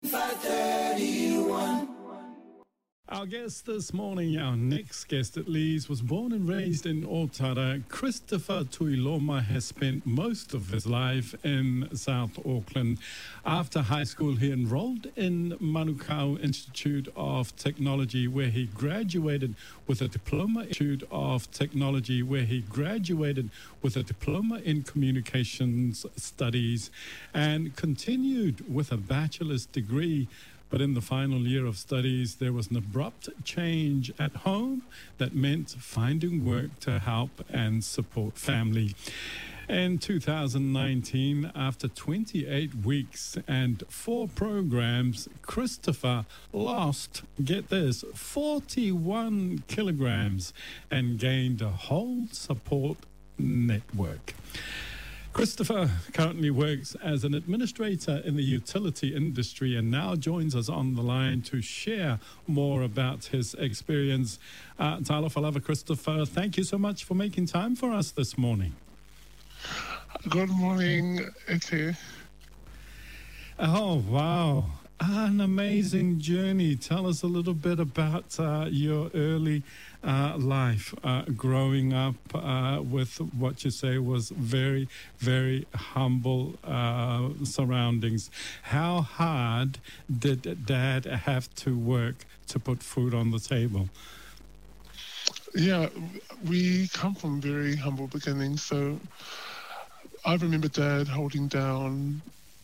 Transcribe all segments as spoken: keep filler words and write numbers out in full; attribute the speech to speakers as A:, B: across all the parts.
A: five thirty-one.
B: Our guest this morning, our next guest at least, was born and raised in Otara. Christopher Tuiloma has spent most of his life in South Auckland. After high school, he enrolled in Manukau Institute of Technology, where he graduated with a diploma Institute of Technology, where he graduated with a diploma in communications studies and continued with a bachelor's degree. But in the final year of studies, there was an abrupt change at home that meant finding work to help and support family. In two thousand nineteen, after twenty-eight weeks and four programs, Christopher lost, get this, forty-one kilograms and gained a whole support network. Christopher currently works as an administrator in the utility industry and now joins us on the line to share more about his experience. Uh, Talofa lava, Christopher, thank you so much for making time for us this morning.
C: Good morning, Ete.
B: Oh, wow. An amazing journey. Tell us a little bit about uh, your early uh, life, uh, growing up uh, with what you say was very, very humble uh, surroundings. How hard did Dad have to work to put food on the table?
C: Yeah, we come from very humble beginnings. So I remember Dad holding down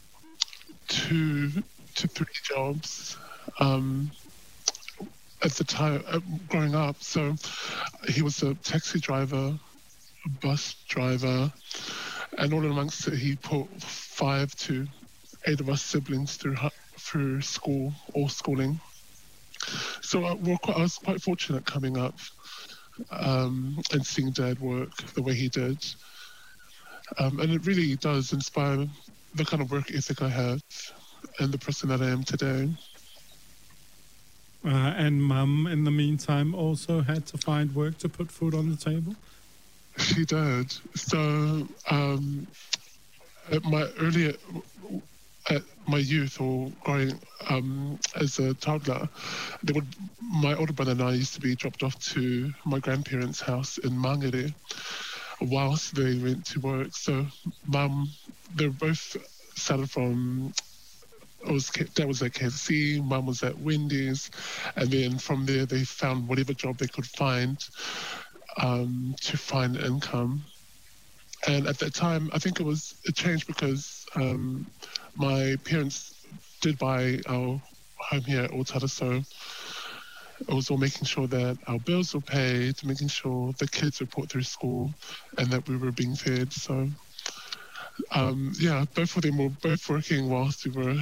C: two to three jobs um, at the time, uh, growing up. So he was a taxi driver, a bus driver, and all amongst it, he put five to eight of us siblings through through school or schooling. So uh, we're quite, I was quite fortunate coming up um, and seeing Dad work the way he did. Um, and it really does inspire the kind of work ethic I have and the person that I am today.
B: Uh, and Mum, in the meantime, also had to find work to put food on the table?
C: She did. So um, at my earlier, at my youth or growing um, as a toddler, they would, my older brother and I used to be dropped off to my grandparents' house in Mangere whilst they went to work. So Mum, they were both started from, I was, Dad was at K F C, Mum was at Wendy's, and then from there they found whatever job they could find um, to find income. And at that time, I think it was, it changed because um, my parents did buy our home here at Otara, so it was all making sure that our bills were paid, making sure the kids were put through school, and that we were being fed. So, um, yeah, both of them were both working whilst we were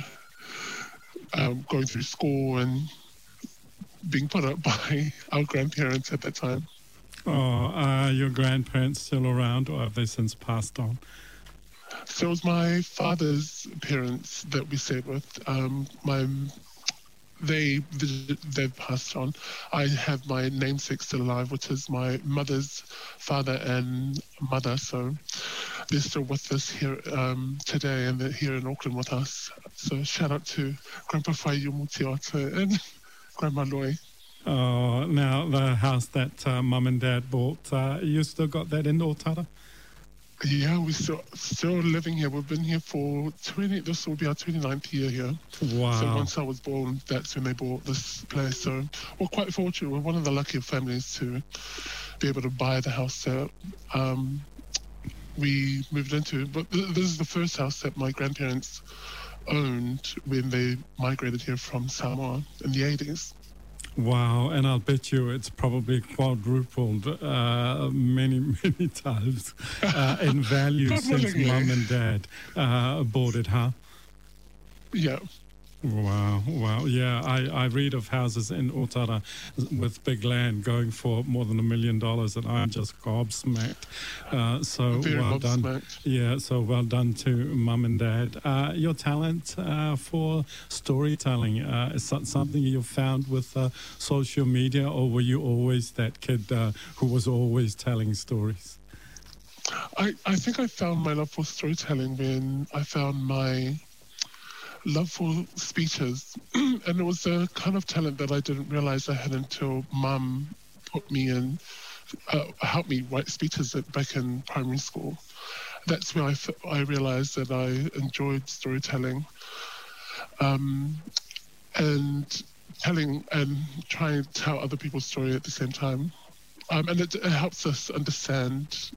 C: um, going through school and being put up by our grandparents at that time.
B: Oh, are your grandparents still around, or have they since passed on?
C: So it was my father's parents that we stayed with. Um, my They, they've passed on. I have my namesake still alive, which is my mother's father and mother. So they're still with us here um, today, and they're here in Auckland with us. So shout out to Grandpa Whaiu Mutiata and Grandma Loy.
B: Oh, now the house that uh, Mum and Dad bought, uh, you still got that in Otara?
C: Yeah, we're still, still living here. We've been here for twenty, this will be our twenty-ninth year here.
B: Wow.
C: So once I was born, that's when they bought this place. So we're quite fortunate. We're one of the luckier families to be able to buy the house that um, we moved into. But th- this is the first house that my grandparents owned when they migrated here from Samoa in the eighties.
B: Wow, and I'll bet you it's probably quadrupled uh, many, many times uh, in value since Mum and Dad uh, bought it, huh?
C: Yeah.
B: Wow, wow. Yeah, I, I read of houses in Otara with big land going for more than a million dollars, and I'm just gobsmacked. Uh, so
C: Very
B: well
C: gobsmacked.
B: done. Yeah, so well done to Mum and Dad. Uh, your talent uh, for storytelling, uh, is that something you found with uh, social media, or were you always that kid uh, who was always telling stories?
C: I, I think I found my love for storytelling when I found my love for speeches. And it was a kind of talent that I didn't realize I had until Mum put me in, uh, helped me write speeches at, back in primary school. That's where I, f- I realized that I enjoyed storytelling. Um, and telling and trying to tell other people's story at the same time. Um, and it, it helps us understand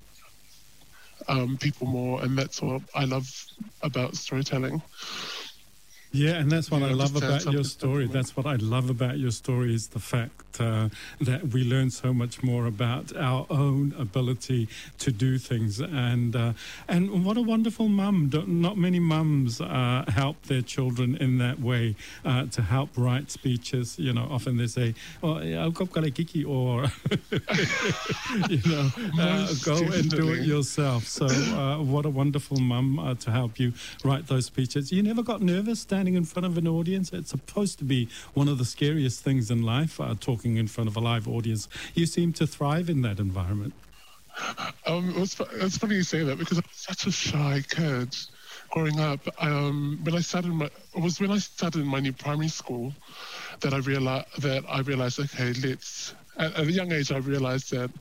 C: um, people more, and that's what I love about storytelling.
B: Yeah, and that's what
C: You
B: I love
C: understand
B: about your
C: something
B: story.
C: different.
B: That's what I love about your story is the fact uh, that we learn so much more about our own ability to do things. And uh, and what a wonderful mum. Don't- Not many mums uh, help their children in that way uh, to help write speeches. You know, often they say, oh, au kapkale kiki, or, you know, uh,
C: Most
B: go and do it
C: definitely.
B: yourself. So uh, what a wonderful mum uh, to help you write those speeches. You never got nervous standing in front of an audience? It's supposed to be one of the scariest things in life, uh, talking in front of a live audience. You seem to thrive in that environment.
C: Um, it was, fu- it's funny you say that because I was such a shy kid growing up. Um, when I started my, it was when I started my new primary school that I realized that I realized okay, let's. At, at a young age, I realized that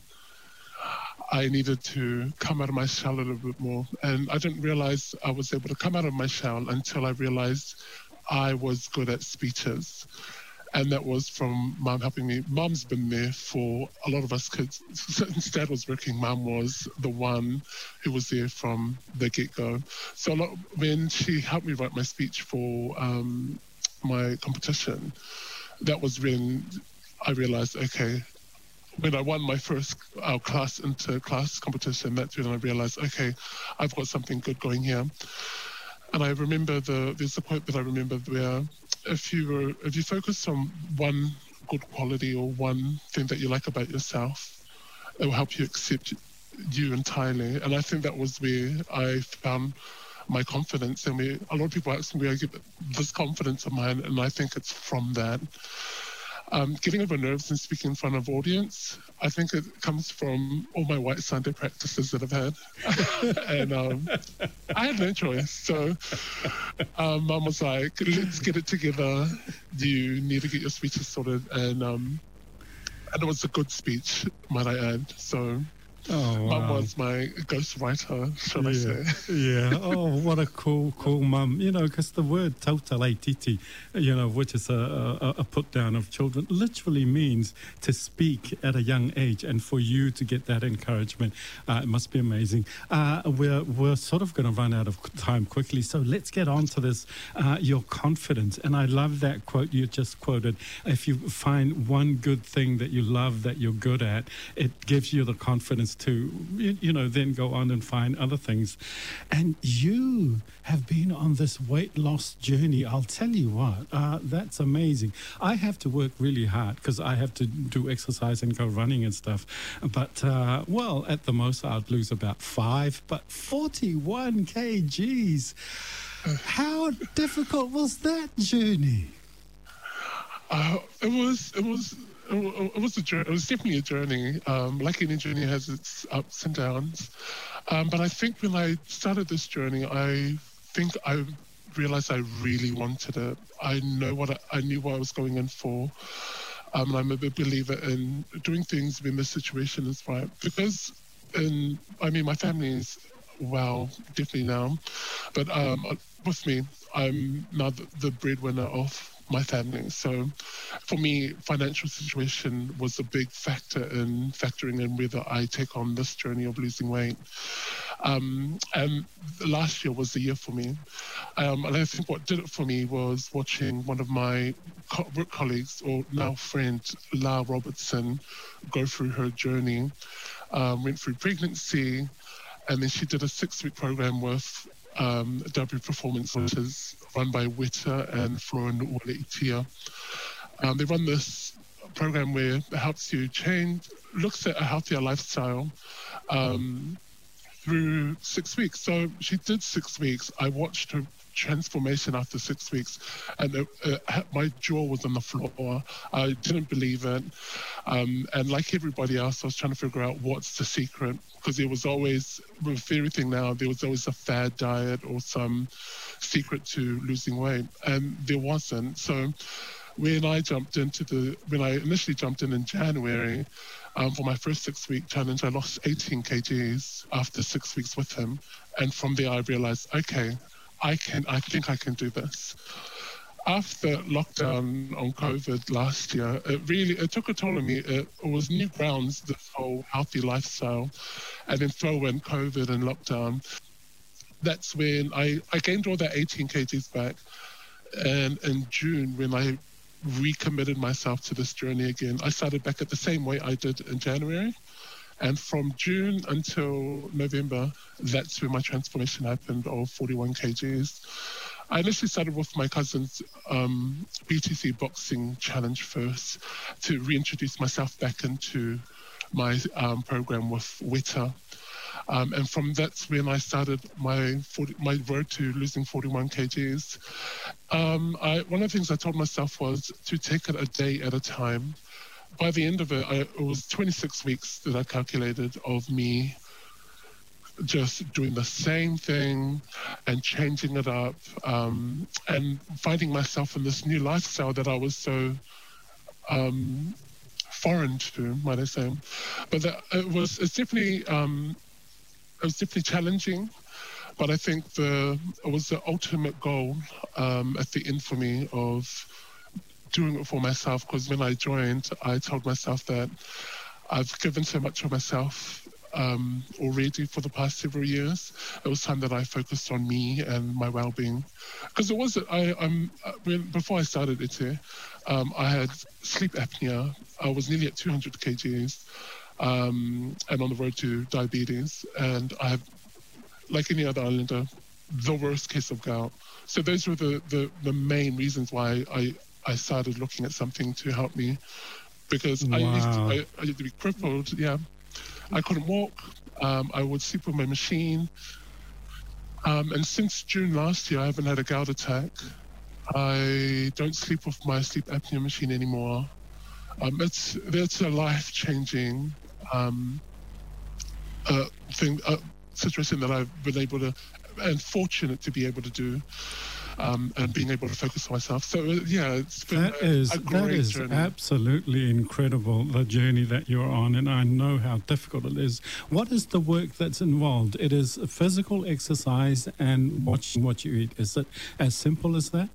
C: I needed to come out of my shell a little bit more, and I didn't realize I was able to come out of my shell until I realized I was good at speeches. And that was from Mum helping me. Mum's been there for a lot of us kids. Since Dad was working, Mum was the one who was there from the get-go. So a lot, when she helped me write my speech for um, my competition, that was when I realized, okay, when I won my first uh, class inter-class competition, that's when I realized, okay, I've got something good going here. And I remember the there's a quote that I remember where if you were if you focus on one good quality or one thing that you like about yourself, it will help you accept you entirely. And I think that was where I found my confidence. And where a lot of people ask me where I get this confidence of mine, and I think it's from that. Um, getting over nerves and speaking in front of audience, I think it comes from all my White Sunday practices that I've had. and um, I had no choice. So um, Mum was like, let's get it together. You need to get your speeches sorted. And, um, and it was a good speech, might I add. So
B: Oh, wow.
C: Mum was my ghostwriter, should I
B: Yeah,
C: say.
B: yeah. Oh, what a cool, cool mum. You know, because the word tautale titi, you know, which is a, a, a put down of children, literally means to speak at a young age. And for you to get that encouragement, uh, it must be amazing. Uh, we're, we're sort of going to run out of time quickly. So let's get on to this, uh, your confidence. And I love that quote you just quoted. If you find one good thing that you love, that you're good at, it gives you the confidence to, you, you know, then go on and find other things. And you have been on this weight loss journey. I'll tell you what, uh, that's amazing. I have to work really hard because I have to do exercise and go running and stuff. But, uh, well, at the most, I'd lose about five, but forty-one kgs. How difficult was that journey?
C: Uh, it was, it was, it was a journey. It was definitely a journey. Um, like any journey has its ups and downs. Um, but I think when I started this journey, I think I realized I really wanted it. I know what I, I knew what I was going in for. Um, and I'm a big believer in doing things when the situation is right. Because, in, I mean, my family is well, definitely now. But um, with me, I'm now the, the breadwinner of my family. So for me, financial situation was a big factor in factoring in whether I take on this journey of losing weight. Um, and last year was the year for me. Um, and I think what did it for me was watching one of my co- work colleagues, or now friend, La Robertson, go through her journey, um, went through pregnancy, and then she did a six-week program with um, W Performance, which is run by Weta and Florent Waletia. Um, they run this program where it helps you change, looks at a healthier lifestyle um, through six weeks. So she did six weeks. I watched her transformation after six weeks, and it, it, my jaw was on the floor. I didn't believe it, um, and like everybody else, I was trying to figure out what's the secret, because there was always, with everything now, there was always a fad diet or some secret to losing weight, and there wasn't. So when I jumped into the, when I initially jumped in in January, um, for my first six-week challenge, I lost eighteen kilograms after six weeks with him, and from there I realized, okay, I can, I think I can do this. After lockdown on COVID last year, it really, it took a toll on me. It, it was new grounds, this whole healthy lifestyle, and then throw in COVID and lockdown. That's when I, I gained all that eighteen kilograms back. And in June, when I recommitted myself to this journey again, I started back at the same weight I did in January. And from June until November, that's where my transformation happened of forty-one kilograms. I initially started with my cousin's um, B T C boxing challenge first to reintroduce myself back into my um, program with Weta. Um, and from that's when I started my forty, my road to losing forty-one kilograms. Um, I, one of the things I told myself was to take it a day at a time. By the end of it, I, it was twenty-six weeks that I calculated of me just doing the same thing and changing it up, um, and finding myself in this new lifestyle that I was so um, foreign to, might I say. But that, it was it's definitely um, it was definitely challenging. But I think the it was the ultimate goal um, at the end for me of doing it for myself, because when I joined, I told myself that I've given so much of myself um, already for the past several years. It was time that I focused on me and my well-being, because it was I I'm when, before I started it here, um, I had sleep apnea. I was nearly at two hundred kilograms, um, and on the road to diabetes, and I have, like any other islander, the worst case of gout. So those were the the, the main reasons why I. I started looking at something to help me, because wow. I, used to, I, I used to be crippled. Yeah, I couldn't walk. Um, I would sleep on my machine. Um, and since June last year, I haven't had a gout attack. I don't sleep with my sleep apnea machine anymore. Um, it's it's a life-changing um, uh, thing, uh, situation that I've been able to, and fortunate to be able to do. Um, and being able to focus on myself. So, uh, yeah, it's been
B: that
C: a,
B: is,
C: a great
B: that is
C: journey.
B: Absolutely incredible, the journey that you're on, and I know how difficult it is. What is the work that's involved? It is physical exercise and watching what you eat. Is it as simple as that?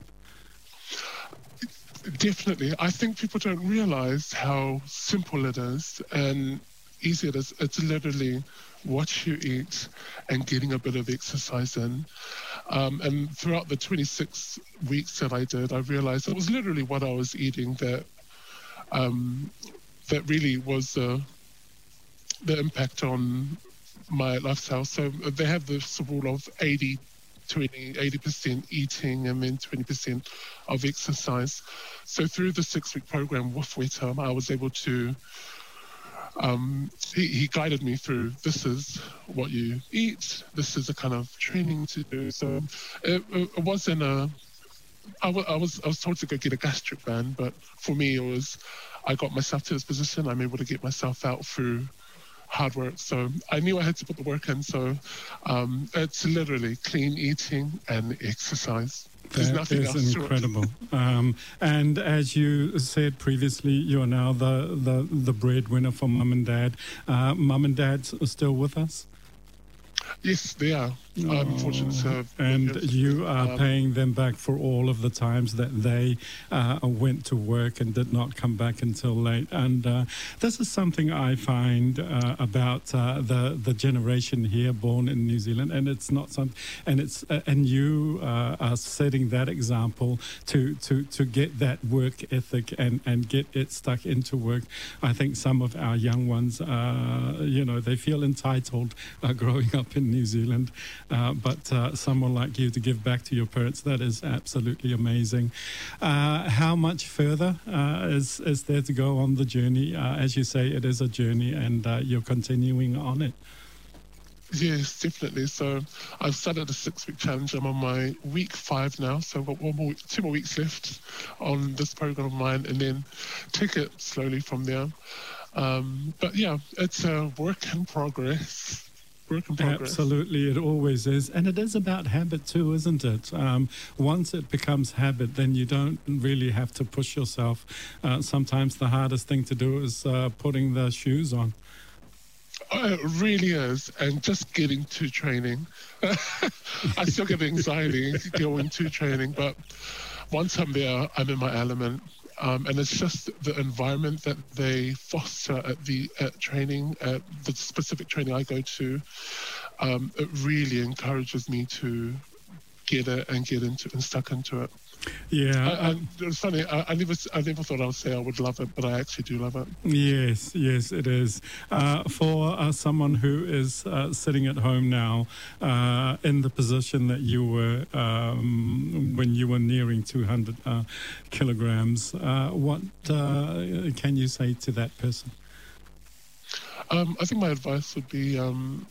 C: Definitely. I think people don't realize how simple it is and easy it is. It's literally what you eat and getting a bit of exercise in. Um, and throughout the twenty-six weeks that I did, I realized it was literally what I was eating that um, that really was uh, the impact on my lifestyle. So they have this rule of eighty twenty, eighty percent eating and then twenty percent of exercise. So through the six-week program with Weta, I was able to Um, he, he guided me through, this is what you eat, this is the kind of training to do. So it, it wasn't a, I, w- I, was, I was told to go get a gastric band, but for me it was, I got myself to this position, I'm able to get myself out through hard work. So I knew I had to put the work in. So um, it's literally clean eating and exercise. There's
B: that
C: nothing
B: is
C: else
B: incredible. Um, and as you said previously, you're now the, the, the breadwinner for Mum and Dad. Uh, Mum and Dad still with us?
C: Yes, they are. Oh, I'm fortunate to have.
B: And you are
C: um,
B: paying them back for all of the times that they uh, went to work and did not come back until late. And uh, this is something I find uh, about uh, the the generation here born in New Zealand, and it's not something. And it's uh, and you uh, are setting that example to to to get that work ethic and and get it stuck into work. I think some of our young ones, uh, you know, they feel entitled uh, growing up in New Zealand. Uh, but uh, someone like you to give back to your parents, that is absolutely amazing. Uh, how much further uh, is, is there to go on the journey? Uh, as you say, it is a journey, and uh, you're continuing on it.
C: Yes, definitely. So I've started a six-week challenge. I'm on my week five now, so I've got one more, two more weeks left on this program of mine, and then take it slowly from there. Um, but yeah, it's a work in progress. Work in progress.
B: Absolutely, it always is. And it is about habit too, isn't it? Um, once it becomes habit, then you don't really have to push yourself. Uh, sometimes the hardest thing to do is uh, putting the shoes on.
C: Oh, it really is. And just getting to training. I still get anxiety going to training, but once I'm there, I'm in my element. Um, and it's just the environment that they foster at the at training, at the specific training I go to. Um, it really encourages me to get it and get into and stuck into it.
B: Yeah,
C: I, I, it's funny. I, I never, I never thought I would say I would love it, but I actually do love it.
B: yes, yes, it is. Uh, for uh, someone who is uh, sitting at home now, uh, in the position that you were um, when you were nearing two hundred uh, kilograms, uh, what uh, can you say to that person?
C: Um, I think my advice would be. Um,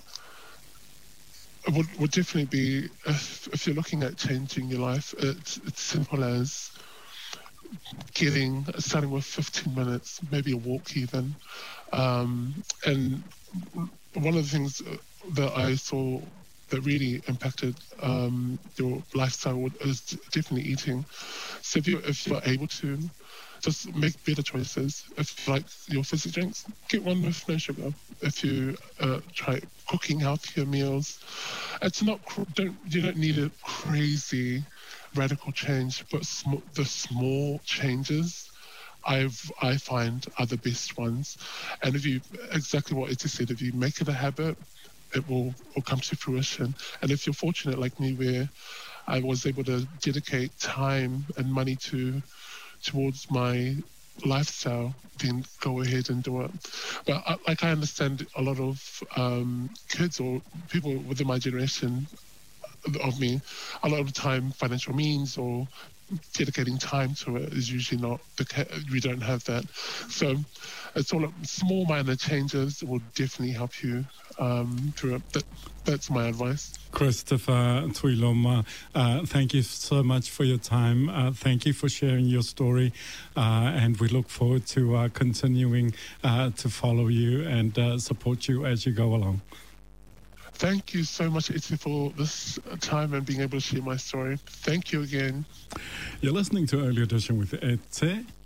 C: Would, would definitely be if, if you're looking at changing your life, it's it's simple as getting starting with fifteen minutes, maybe a walk even. Um, and one of the things that I saw that really impacted um, your lifestyle is definitely eating. So if you if you're able to, just make better choices. If you like your fizzy drinks, get one with no sugar. If you uh, try cooking healthier meals, it's not don't you don't need a crazy radical change, but sm- the small changes I've I find are the best ones. And if you exactly what Iti said, if you make it a habit, it will, will come to fruition. And if you're fortunate like me, where I was able to dedicate time and money to towards my lifestyle, then go ahead and do it. But I, like I understand a lot of um, kids or people within my generation of me, a lot of the time financial means or dedicating time to it is usually not the case. We don't have that. So it's all small minor changes will definitely help you um, through it. That, that's my advice.
B: Christopher Tuiloma, uh, thank you so much for your time. Uh, thank you for sharing your story. Uh, and we look forward to uh, continuing uh, to follow you and uh, support you as you go along.
C: Thank you so much, Iti, for this time and being able to share my story. Thank you again.
B: You're listening to Early Edition with Ete.